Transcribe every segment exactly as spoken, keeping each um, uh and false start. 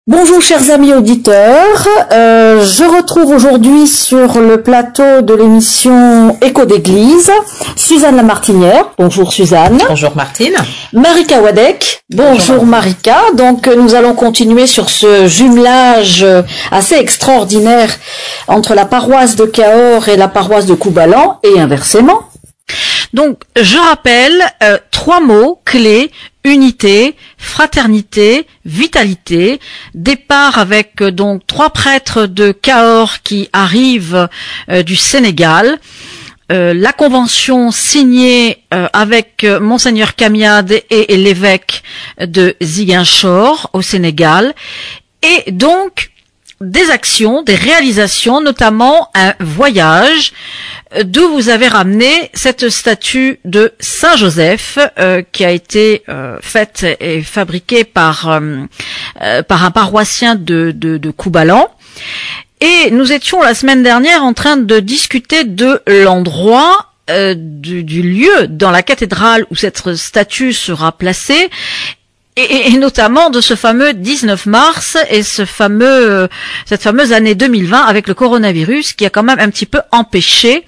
Bonjour chers amis auditeurs, euh, je retrouve aujourd'hui sur le plateau de l'émission Écho d'église Suzanne Lamartinière. Bonjour Suzanne. Bonjour Martine. Marika Wadek. Bonjour, Bonjour Marika. Donc nous allons continuer sur ce jumelage assez extraordinaire entre la paroisse de Cahors et la paroisse de Coubalan et inversement. Donc, je rappelle euh, trois mots clés: unité, fraternité, vitalité. Départ avec euh, donc trois prêtres de Cahors qui arrivent euh, du Sénégal. Euh, la convention signée euh, avec euh, Monseigneur Camiade et, et l'évêque de Ziguinchor au Sénégal. Et donc, des actions, des réalisations, notamment un voyage d'où vous avez ramené cette statue de Saint Joseph euh, qui a été euh, faite et fabriquée par euh, euh, par un paroissien de, de, de Coubalan. Et nous étions la semaine dernière en train de discuter de l'endroit, euh, du, du lieu dans la cathédrale où cette statue sera placée. Et, et notamment de ce fameux dix-neuf mars et ce fameux, cette fameuse année deux mille vingt avec le coronavirus qui a quand même un petit peu empêché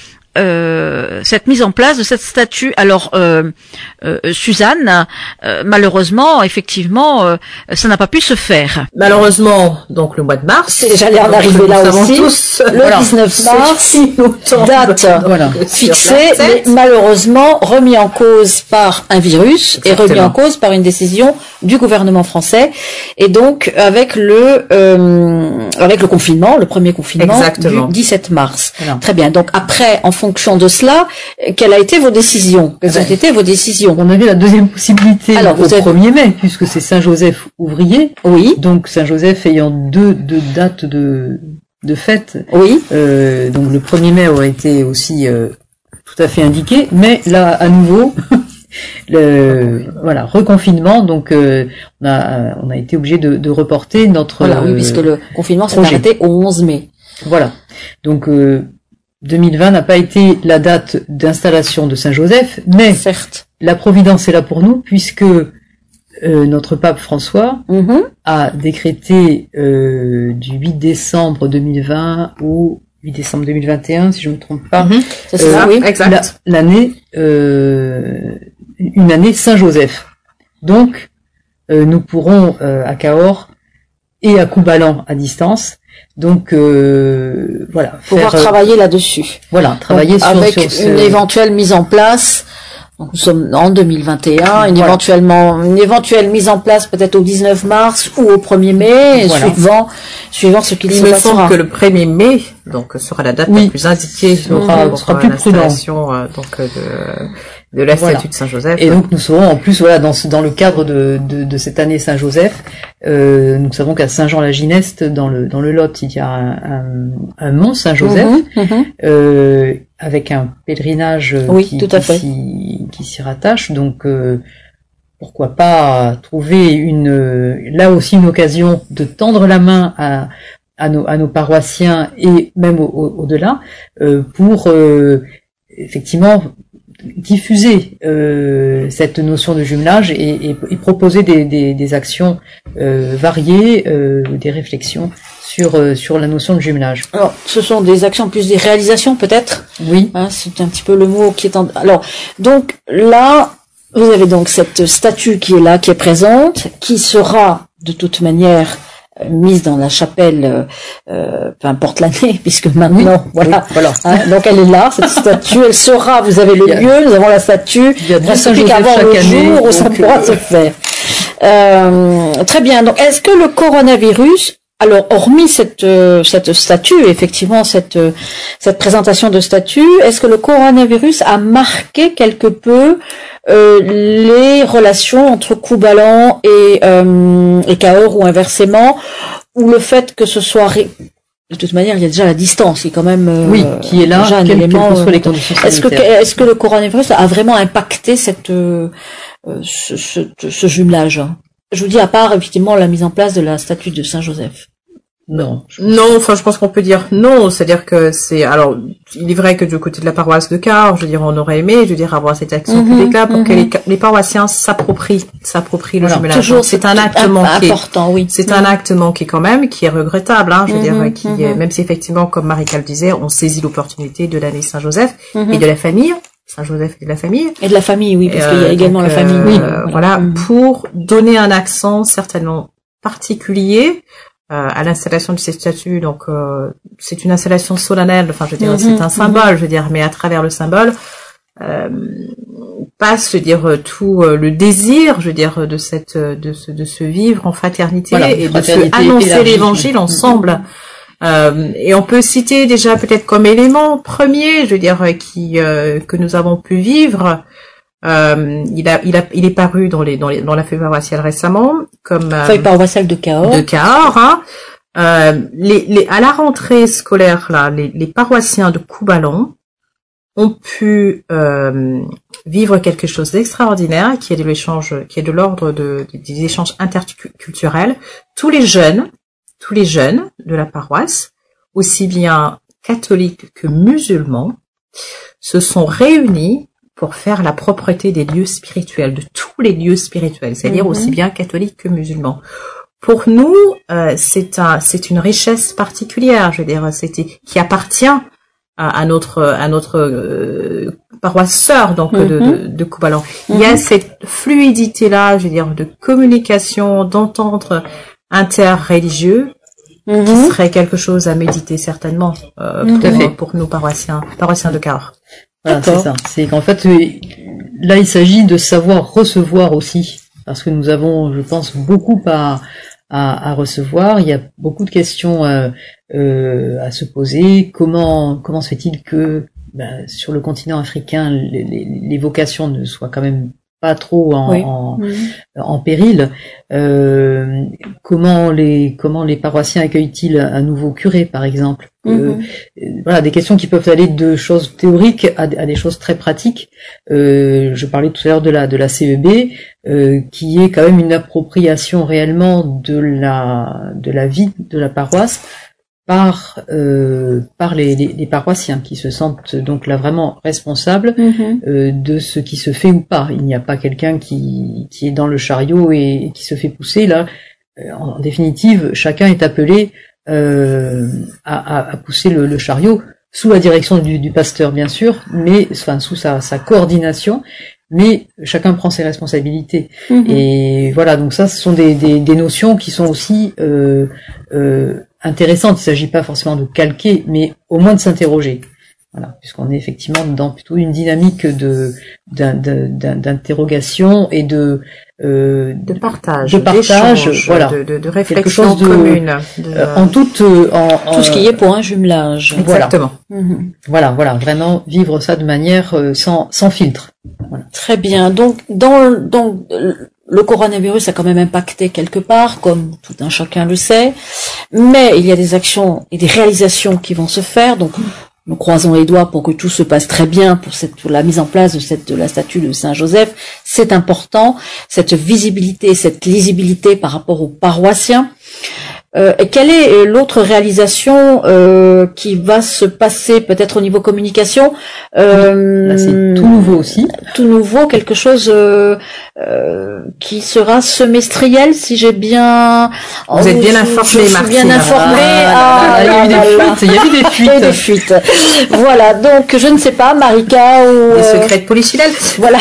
euh, cette mise en place de cette statue. Alors, euh, euh, Suzanne, euh, malheureusement, effectivement, euh, ça n'a pas pu se faire. Malheureusement, donc le mois de mars. J'allais en arriver là aussi. Tous, le voilà, dix-neuf mars, date voilà, fixée, mais malheureusement remis en cause par un virus. Exactement. Et remis en cause par une décision du gouvernement français. Et donc avec le euh, avec le confinement, le premier confinement Exactement. du dix-sept mars. Voilà. Très bien. Donc après, en fonction de cela, quelles ont été vos décisions Quelles ouais. ont été vos décisions On avait la deuxième possibilité Alors, au êtes... premier mai, puisque c'est Saint-Joseph ouvrier. Oui. Donc Saint-Joseph ayant deux, deux dates de, de fête. Oui. Euh, donc le premier mai aurait été aussi euh, tout à fait indiqué. Mais là, à nouveau, le voilà reconfinement. Donc euh, on a on a été obligé de, de reporter notre. Voilà, oui, puisque le confinement s'est arrêté au onze mai. Voilà. Donc euh, deux mille vingt n'a pas été la date d'installation de Saint-Joseph, mais certes, la Providence est là pour nous, puisque euh, notre pape François mm-hmm. a décrété euh, du huit décembre deux mille vingt au huit décembre deux mille vingt et un, si je ne me trompe pas, mm-hmm. c'est ça, euh, oui, exact. La, l'année, euh, une année Saint-Joseph. Donc, euh, nous pourrons euh, à Cahors et à Coubalan à distance. Donc euh, voilà, pouvoir faire, travailler là-dessus. Voilà, travailler donc, sur, avec sur ce... une éventuelle mise en place. Donc nous sommes en deux mille vingt et un, une voilà. éventuellement une éventuelle mise en place peut-être au dix-neuf mars ou au premier mai, voilà. suivant suivant ce qu'il se passera. Il me semble que le premier mai donc sera la date oui. la plus indiquée sera, pour sera plus l'installation euh, donc de de la statue voilà. de Saint-Joseph. Et donc nous serons en plus voilà dans ce, dans le cadre de, de de cette année Saint-Joseph, euh, nous savons qu'à Saint-Jean-la-Gineste dans le dans le Lot il y a un, un, un mont Saint-Joseph mmh, mmh. Euh, avec un pèlerinage oui, qui, tout à qui, fait. S'y, qui s'y rattache. Donc euh, pourquoi pas trouver une là aussi une occasion de tendre la main à à nos à nos paroissiens et même au, au, au-delà euh, pour euh, effectivement diffuser euh, cette notion de jumelage et, et, et proposer des, des, des actions euh, variées, euh, des réflexions sur euh, sur la notion de jumelage. Alors, ce sont des actions plus des réalisations peut-être. Oui. Hein, c'est un petit peu le mot qui est en. Alors, donc là, vous avez donc cette statue qui est là, qui est présente, qui sera de toute manière mise dans la chapelle, euh, peu importe l'année, puisque maintenant, oui, voilà, oui, voilà. Hein, donc elle est là, cette statue, elle sera, vous avez le lieu, nous avons la statue, il y a il suffit qu'avant le jour où ça pourra se faire. Euh, très bien, donc est-ce que le coronavirus, alors hormis cette euh, cette statue, effectivement cette euh, cette présentation de statue, est-ce que le coronavirus a marqué quelque peu euh, les relations entre Coubalan et euh, et Cahors ou inversement, ou le fait que ce soit ré... de toute manière il y a déjà la distance qui est quand même euh, oui qui est là déjà un quel, élément. Quelles que soient les conditions est-ce que est-ce que le coronavirus a vraiment impacté cette euh, ce, ce, ce jumelage? Je vous dis, à part effectivement la mise en place de la statue de Saint-Joseph. Non. Non, enfin, je pense qu'on peut dire non. C'est-à-dire que c'est, alors, il est vrai que du côté de la paroisse de Cahors, je veux dire, on aurait aimé, je veux dire, avoir cette action mm-hmm, publique-là pour mm-hmm. que les, les paroissiens s'approprient, s'approprient le voilà, jumelage. Toujours, c'est un acte manqué. Important, oui. C'est mm-hmm. un acte manqué quand même, qui est regrettable, hein, je veux mm-hmm, dire, qui, mm-hmm. même si effectivement, comme Marika le disait, on saisit l'opportunité de l'année Saint-Joseph mm-hmm. et de la famille. Saint-Joseph et de la famille. Et de la famille, oui, parce euh, qu'il y a également donc, la famille. Euh, oui, voilà, voilà mm-hmm. pour donner un accent certainement particulier euh, à l'installation de ces statues. Donc, euh, c'est une installation solennelle. Enfin, je veux dire, mm-hmm. c'est un symbole. Mm-hmm. Je veux dire, mais à travers le symbole euh, passe, je veux dire, tout euh, le désir, je veux dire, de cette, de ce, de se vivre en fraternité voilà, et de se annoncer l'évangile mm-hmm. ensemble. Euh, et on peut citer déjà peut-être comme élément premier, je veux dire, qui euh, que nous avons pu vivre. Euh, il a, il a, il est paru dans les, dans les, dans la feuille paroissiale récemment, comme euh, feuille paroissiale de Cahors. De Cahors. Hein. Euh, les, les, à la rentrée scolaire là, les, les paroissiens de Coubalon ont pu euh, vivre quelque chose d'extraordinaire, qui est de l'échange, qui est de l'ordre de, des échanges interculturels. Tous les jeunes. Tous les jeunes de la paroisse, aussi bien catholiques que musulmans, se sont réunis pour faire la propreté des lieux spirituels, de tous les lieux spirituels, c'est-à-dire mm-hmm. aussi bien catholiques que musulmans. Pour nous, euh, c'est un, c'est une richesse particulière, je veux dire, c'était qui appartient à, à notre, à notre euh, paroisse sœur, donc mm-hmm. de, de, de Coubalon. Mm-hmm. Il y a cette fluidité-là, je veux dire, de communication, d'entendre interreligieux, mm-hmm. qui serait quelque chose à méditer certainement euh, mm-hmm. pour, pour nous paroissiens, paroissiens de Cahors. Voilà, c'est ça. C'est qu'en fait, là, il s'agit de savoir recevoir aussi, parce que nous avons, je pense, beaucoup à, à, à recevoir. Il y a beaucoup de questions euh, euh, à se poser. Comment, comment se fait-il que ben, sur le continent africain, les, les, les vocations ne soient quand même pas trop en, oui. en, mmh. en péril. Euh, comment les comment les paroissiens accueillent-ils un nouveau curé, par exemple? Mmh. Euh, voilà, des questions qui peuvent aller de choses théoriques à, à des choses très pratiques. Euh, je parlais tout à l'heure de la de la C E B, euh, qui est quand même une appropriation réellement de la de la vie de la paroisse par euh, par les, les, les paroissiens qui se sentent donc là vraiment responsables mm-hmm. euh, de ce qui se fait ou pas. Il n'y a pas quelqu'un qui qui est dans le chariot et, et qui se fait pousser là. En, en définitive, chacun est appelé euh, à, à, à pousser le, le chariot sous la direction du, du pasteur bien sûr, mais enfin sous sa, sa coordination. Mais chacun prend ses responsabilités. Mm-hmm. Et voilà, donc ça, ce sont des, des, des notions qui sont aussi euh, euh, intéressantes. Il ne s'agit pas forcément de calquer, mais au moins de s'interroger. Voilà, puisqu'on est effectivement dans plutôt une dynamique de d'interrogation et de euh, de partage, de partage, voilà, de, de, de réflexion de, commune, de, euh, en toute euh, en, en, tout ce qui est pour un jumelage. Exactement. Voilà, mm-hmm. voilà, voilà, vraiment vivre ça de manière euh, sans sans filtre. Voilà. Très bien. Donc dans donc le coronavirus a quand même impacté quelque part, comme tout un chacun le sait, mais il y a des actions et des réalisations qui vont se faire. Donc nous croisons les doigts pour que tout se passe très bien pour cette, pour la mise en place de cette, de la statue de Saint-Joseph. C'est important, cette visibilité, cette lisibilité par rapport aux paroissiens. Euh, et quelle est l'autre réalisation euh, qui va se passer peut-être au niveau communication euh, Là, c'est tout nouveau aussi. Tout nouveau, quelque chose euh, euh, qui sera semestriel, si j'ai bien... Vous oh, êtes bien informé, Martine. Bien informé. Ah, il y a eu des fuites. Il y a eu des fuites. Il y a eu des fuites. Voilà, donc je ne sais pas, Marika ou... Les secrets de Polichinelle. Voilà.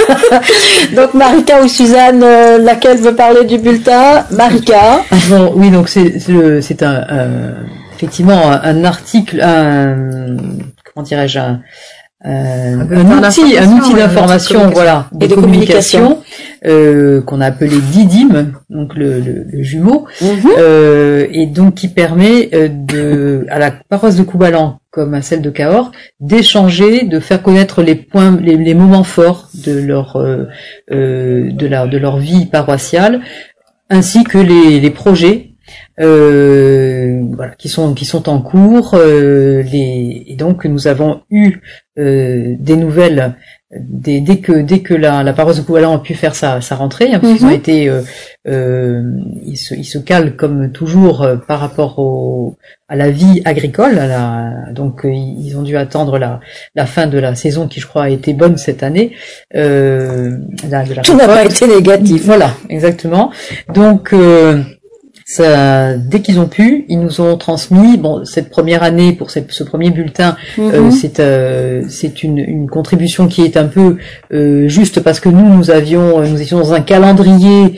Donc Marika ou Suzanne, euh, laquelle veut parler du bulletin? Marika. Bon, oui, donc c'est c'est, c'est un, un effectivement un, un article, un comment dirais-je, un, un, un outil, un outil d'information, ouais, voilà, et de, de communication, communication euh, qu'on a appelé Didim, donc le, le, le jumeau, mm-hmm. euh, et donc qui permet euh, de à la paroisse de Coubalan comme à celle de Cahors d'échanger, de faire connaître les points, les, les moments forts de leur euh, euh, de leur de leur vie paroissiale, ainsi que les, les projets euh, voilà, qui sont qui sont en cours. Euh, les, et donc nous avons eu euh, des nouvelles dès, dès que dès que la, la paroisse de Couvalan a pu faire sa, sa rentrée, hein, parce qu'ils ont été, euh, euh, ils se ils se calent comme toujours euh, par rapport au à la vie agricole. À la, donc euh, ils ont dû attendre la la fin de la saison qui, je crois, a été bonne cette année. Euh, la, de la Tout n'a pas été négatif. Voilà, exactement. Donc euh, Ça, dès qu'ils ont pu, ils nous ont transmis. Bon, cette première année pour cette, ce premier bulletin, mm-hmm. euh, c'est euh, c'est une, une contribution qui est un peu euh, juste parce que nous nous avions nous étions dans un calendrier,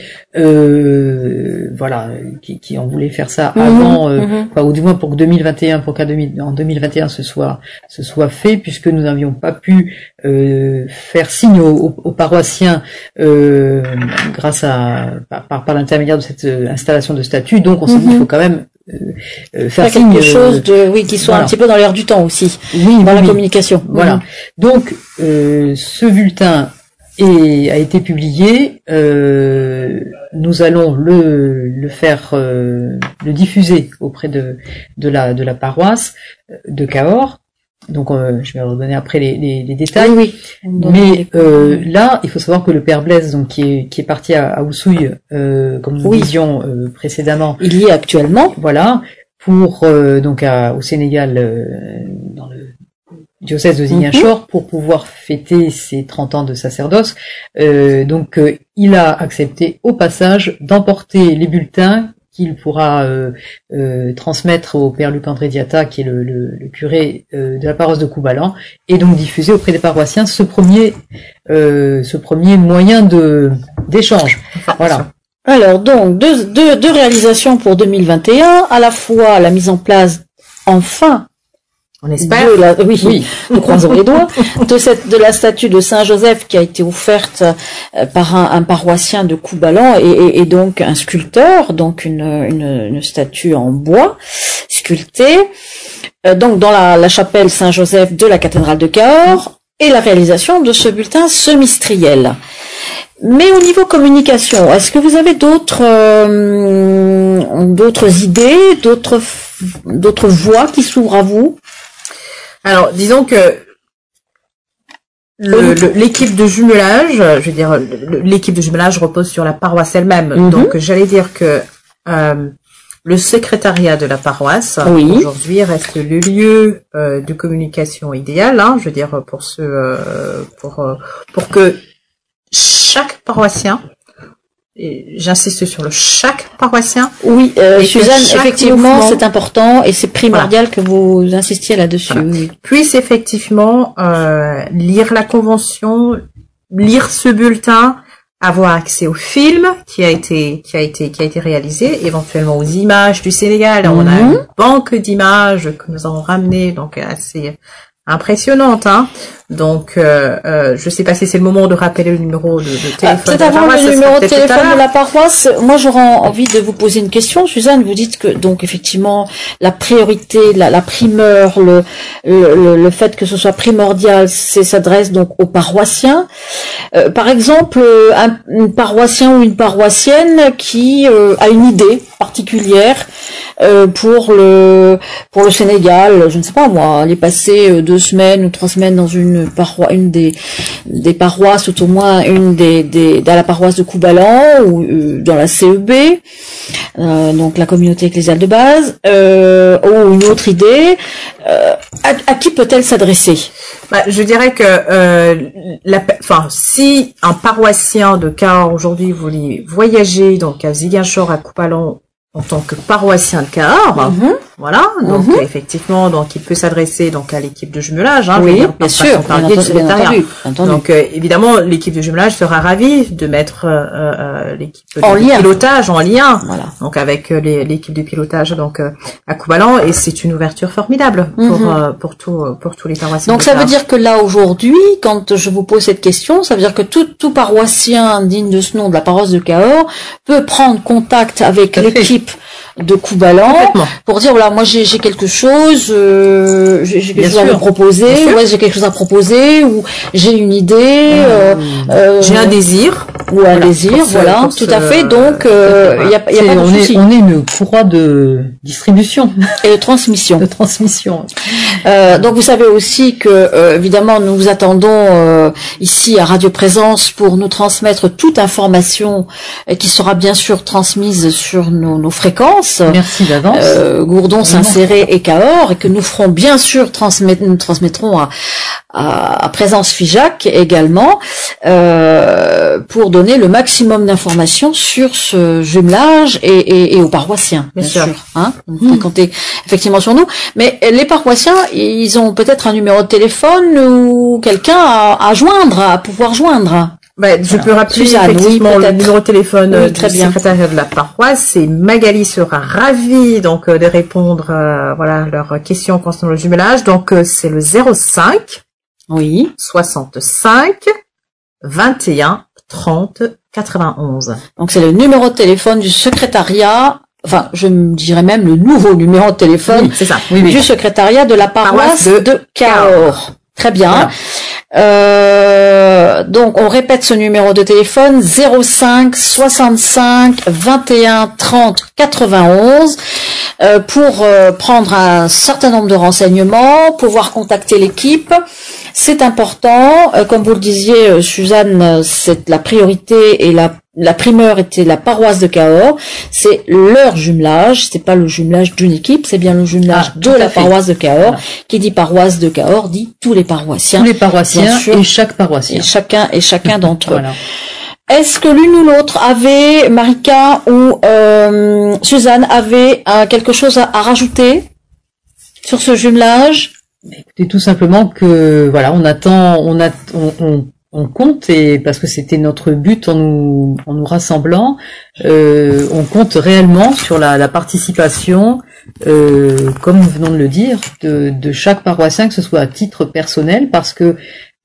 euh, voilà, qui, qui on voulait faire ça mm-hmm. avant, euh, mm-hmm. enfin, ou du moins pour que deux mille vingt et un, pour qu'en deux mille vingt et un ce soit ce soit fait, puisque nous n'avions pas pu euh, faire signe aux, aux, aux paroissiens euh, grâce à par, par, par l'intermédiaire de cette installation de statut. Donc on s'est mm-hmm. dit qu'il faut quand même euh, euh, faire quelque signe, chose de oui qui soit voilà. un petit peu dans l'air du temps aussi, oui, dans oui, la oui. communication. Voilà. Mm-hmm. Donc euh, ce bulletin est, a été publié. Euh, nous allons le le faire euh, le diffuser auprès de de la de la paroisse de Cahors. Donc euh, je vais redonner après les, les, les détails. Oui, oui. Mais euh, là, il faut savoir que le père Blaise, donc qui est qui est parti à, à Oussouye, euh, comme nous oui. disions euh, précédemment, il y est actuellement. Voilà, pour euh, donc à, au Sénégal, euh, dans le diocèse de Ziguinchor, mm-hmm. pour pouvoir fêter ses trente ans de sacerdoce. Euh, donc euh, il a accepté au passage d'emporter les bulletins qu'il pourra euh, euh, transmettre au père Luc-André Diatta, qui est le, le, le curé euh, de la paroisse de Couvalan, et donc diffuser auprès des paroissiens ce premier euh, ce premier moyen de d'échange. Voilà. Alors donc deux, deux, deux réalisations pour deux mille vingt et un, à la fois la mise en place enfin on espère. De la, oui, oui. Nous croisons les doigts. De cette, de la statue de Saint Joseph qui a été offerte euh, par un, un paroissien de Couvalan et, et, et donc un sculpteur, donc une, une, une statue en bois sculptée, euh, donc dans la, la chapelle Saint Joseph de la cathédrale de Cahors, et la réalisation de ce bulletin semestriel. Mais au niveau communication, est-ce que vous avez d'autres euh, d'autres idées, d'autres d'autres voies qui s'ouvrent à vous? Alors, disons que le, le, l'équipe de jumelage, je veux dire, l'équipe de jumelage repose sur la paroisse elle-même. Mm-hmm. Donc, j'allais dire que euh, le secrétariat de la paroisse oui. aujourd'hui reste le lieu euh, de communication idéal. Hein, je veux dire pour ce, euh, pour euh, pour que chaque paroissien, et j'insiste sur le chaque paroissien. Oui, euh, Suzanne, effectivement, c'est important et c'est primordial voilà. que vous insistiez là-dessus. Voilà. Oui. Puisse effectivement euh, lire la convention, lire ce bulletin, avoir accès au film qui a été qui a été qui a été réalisé, éventuellement aux images du Sénégal. Mm-hmm. On a une banque d'images que nous avons ramenées, donc assez impressionnante, hein. Donc, euh, euh, je sais pas si c'est le moment de rappeler le numéro de, de téléphone. Ah, peut-être avant le numéro de téléphone de la paroisse. Moi, j'aurais envie de vous poser une question, Suzanne. Vous dites que, donc, effectivement, la priorité, la, la primeur, le, le, le fait que ce soit primordial, c'est s'adresse donc aux paroissiens. Euh, par exemple, un, un paroissien ou une paroissienne qui euh, a une idée particulière euh, pour le pour le Sénégal, je ne sais pas moi, aller passer deux semaines ou trois semaines dans une paroisse, une des des paroisses, ou au moins une des, des dans la paroisse de Couvalan ou euh, dans la C E B, euh, donc la communauté ecclésiale de base, euh, ou une autre idée, euh, à, à qui peut-elle s'adresser? Bah, je dirais que euh, la, enfin, si un paroissien de Cahors aujourd'hui voulait voyager donc à Ziguinchor, à Couvalan, en tant que paroissien de Cahors, mm-hmm. voilà, donc mm-hmm. effectivement, donc il peut s'adresser donc à l'équipe de jumelage, hein, oui, dire, bien sûr, bien entendu, bien entendu, entendu. Donc euh, évidemment, l'équipe de jumelage sera ravie de mettre euh, euh, l'équipe en de lien. pilotage en lien, voilà. donc avec euh, les, l'équipe de pilotage donc euh, à Couvalan, et c'est une ouverture formidable pour mm-hmm. euh, pour tout pour tous les paroissiens. Donc ça veut dire que là aujourd'hui, quand je vous pose cette question, ça veut dire que tout tout paroissien digne de ce nom de la paroisse de Cahors peut prendre contact avec l'équipe de Coubalan pour dire voilà, moi j'ai j'ai quelque chose, euh, j'ai quelque Bien chose sûr. à vous proposer, ouais, j'ai quelque chose à proposer, ou j'ai une idée, euh, euh, j'ai un désir, ou un voilà, désir, pour voilà, pour tout ce, à fait. Donc il euh, y a, y a pas de on souci. Est, on est une courroie de distribution et de transmission. de transmission. Euh, donc vous savez aussi que euh, évidemment nous vous attendons euh, ici à Radio Présence pour nous transmettre toute information euh, qui sera bien sûr transmise sur nos, nos fréquences. Merci d'avance. Euh, Gourdon, Saint-Céré et Cahors, et que nous ferons bien sûr transmettre, nous transmettrons à, à, à Présence Figeac également euh, pour donner le maximum d'informations sur ce jumelage et, et, et aux paroissiens, bien, bien sûr. sûr hein, mmh. Comptez effectivement sur nous. Mais les paroissiens, ils ont peut-être un numéro de téléphone ou quelqu'un à, à joindre, à pouvoir joindre. Ben, je peux rappeler Suzanne, effectivement oui, le numéro de téléphone oui, du secrétariat de la paroisse. C'est Magali sera ravie donc de répondre euh, voilà leurs questions concernant le jumelage. Donc euh, c'est le zéro cinq oui soixante-cinq vingt et un trente quatre-vingt-onze. Donc c'est le numéro de téléphone du secrétariat. Enfin, je me dirais même le nouveau numéro de téléphone oui, c'est ça. Oui, oui. du secrétariat de la paroisse, paroisse de, de Cahors. Très bien. Voilà. Euh, donc, on répète ce numéro de téléphone zéro cinq soixante-cinq vingt et un trente quatre-vingt-onze euh, pour euh, prendre un certain nombre de renseignements, pouvoir contacter l'équipe. C'est important, euh, comme vous le disiez, euh, Suzanne, c'est la priorité et la La primeur était la paroisse de Cahors, c'est leur jumelage, c'est pas le jumelage d'une équipe, c'est bien le jumelage ah, de la fait. paroisse de Cahors. Voilà. Qui dit paroisse de Cahors dit tous les paroissiens. Tous les paroissiens et chaque paroissien. Et chacun et chacun d'entre eux. Voilà. Est-ce que l'une ou l'autre avait, Marika ou euh, Suzanne, avait euh, quelque chose à, à rajouter sur ce jumelage? Écoutez, tout simplement que voilà, on attend, on a, on, on On compte, et parce que c'était notre but en nous, en nous rassemblant, euh, on compte réellement sur la, la participation, euh, comme nous venons de le dire, de, de chaque paroissien, que ce soit à titre personnel, parce que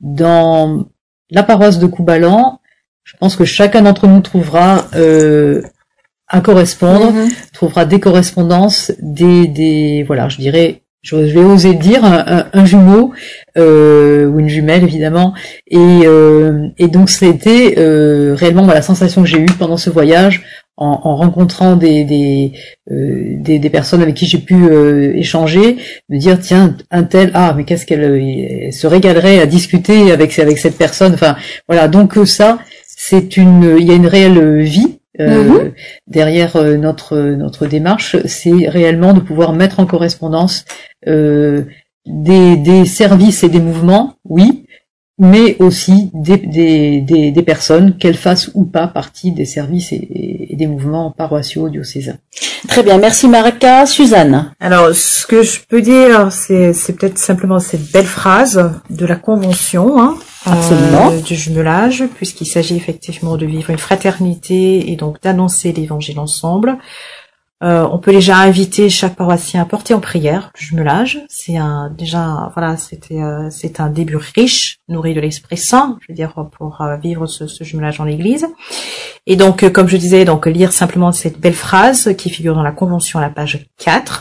dans la paroisse de Coubalan, je pense que chacun d'entre nous trouvera euh, à correspondre, mm-hmm. trouvera des correspondances, des, des, voilà, je dirais, je vais oser dire un, un, un jumeau euh, ou une jumelle évidemment, et, euh, et donc c'était euh, réellement voilà, la sensation que j'ai eue pendant ce voyage en, en rencontrant des des, euh, des des personnes avec qui j'ai pu euh, échanger, me dire tiens un tel ah mais qu'est-ce qu'elle elle se régalerait à discuter avec avec cette personne, enfin voilà, donc ça c'est une il y a une réelle vie. Euh, mmh. Derrière euh, notre notre démarche, c'est réellement de pouvoir mettre en correspondance euh, des des services et des mouvements, oui, mais aussi des des des, des personnes, qu'elles fassent ou pas partie des services et, et des mouvements paroissiaux diocésains. Très bien, merci Marika. Suzanne. Alors, ce que je peux dire, c'est c'est peut-être simplement cette belle phrase de la convention, hein. Absolument. Euh, du jumelage, puisqu'il s'agit effectivement de vivre une fraternité et donc d'annoncer l'évangile ensemble. Euh, on peut déjà inviter chaque paroissien à porter en prière le jumelage. C'est un déjà voilà, c'était euh, c'est un début riche, nourri de l'Esprit Saint, je veux dire pour euh, vivre ce, ce jumelage dans l'Église. Et donc euh, comme je disais, donc lire simplement cette belle phrase qui figure dans la Convention à la page quatre.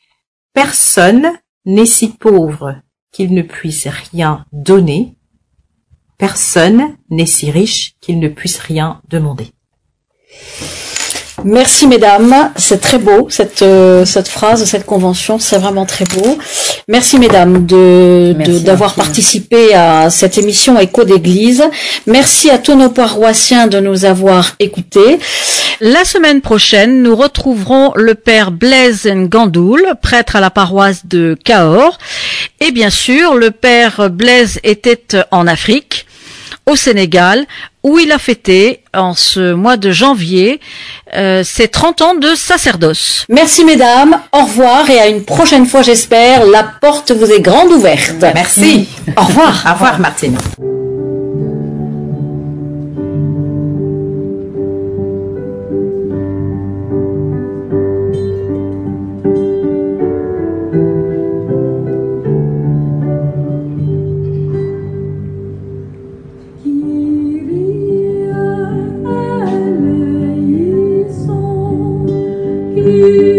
Personne n'est si pauvre qu'il ne puisse rien donner. Personne n'est si riche qu'il ne puisse rien demander. Merci mesdames, c'est très beau cette euh, cette phrase, cette convention, c'est vraiment très beau. Merci mesdames de, Merci de d'avoir merci. participé à cette émission Écho d'Église. Merci à tous nos paroissiens de nous avoir écoutés. La semaine prochaine, nous retrouverons le père Blaise Ngandoul, prêtre à la paroisse de Cahors. Et bien sûr, le père Blaise était en Afrique, au Sénégal, où il a fêté, en ce mois de janvier, euh, ses trente ans de sacerdoce. Merci mesdames, au revoir et à une prochaine fois j'espère. La porte vous est grande ouverte. Merci. Au revoir. Au revoir Martine. You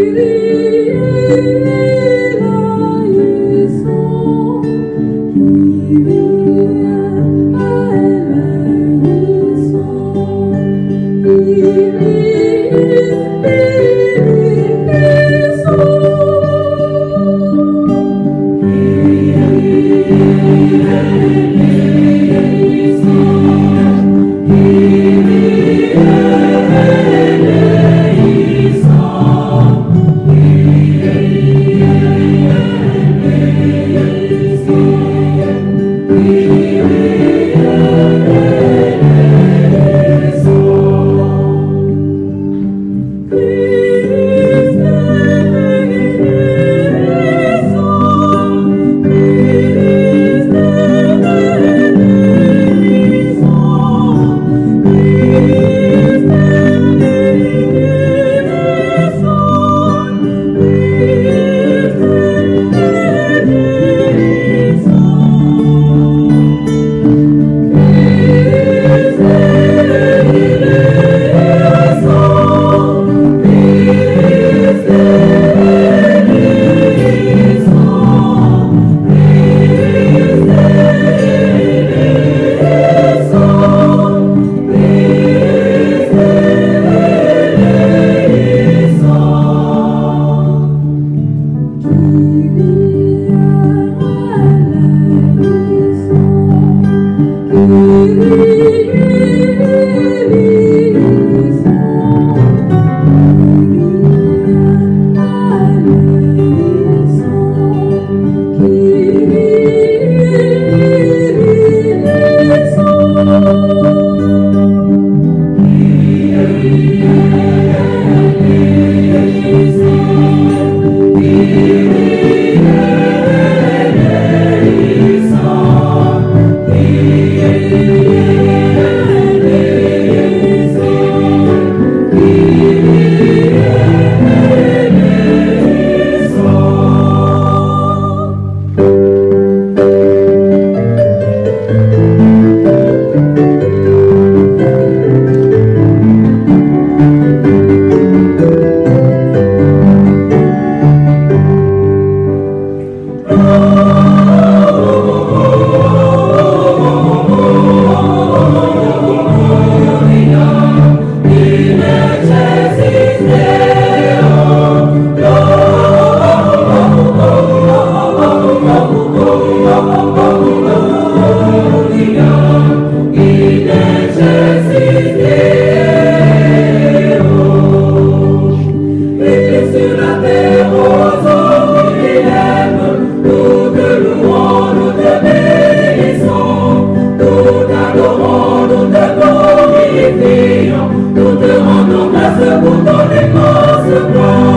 sur la terre aux hommes qui l'aiment. Nous te louons, nous te bénissons, nous t'adorons, nous te glorifions, nous te rendons grâce pour ton immense plan.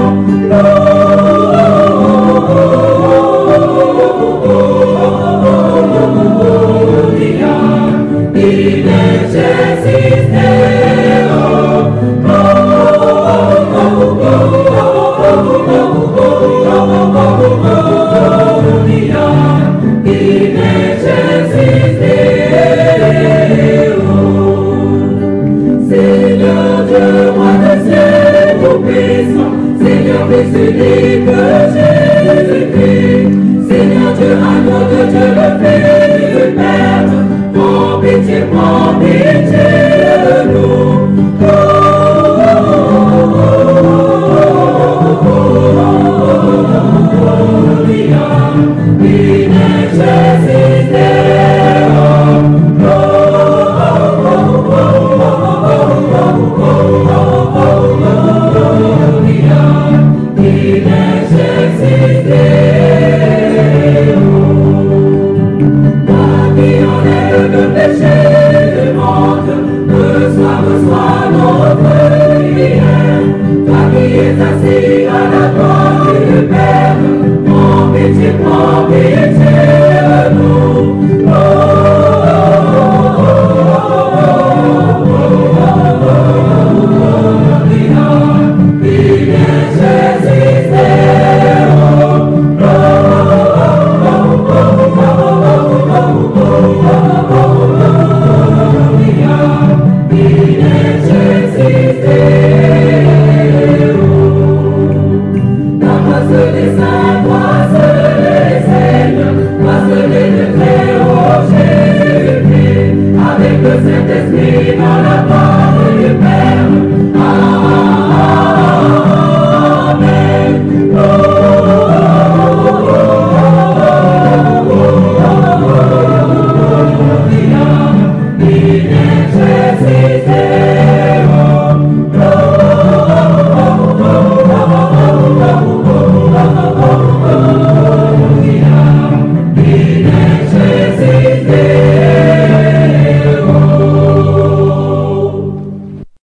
Seigneur Fils unique Jésus-Christ, Seigneur Dieu, amour de Dieu le Fils du Père, prends pitié, prends pitié de nous.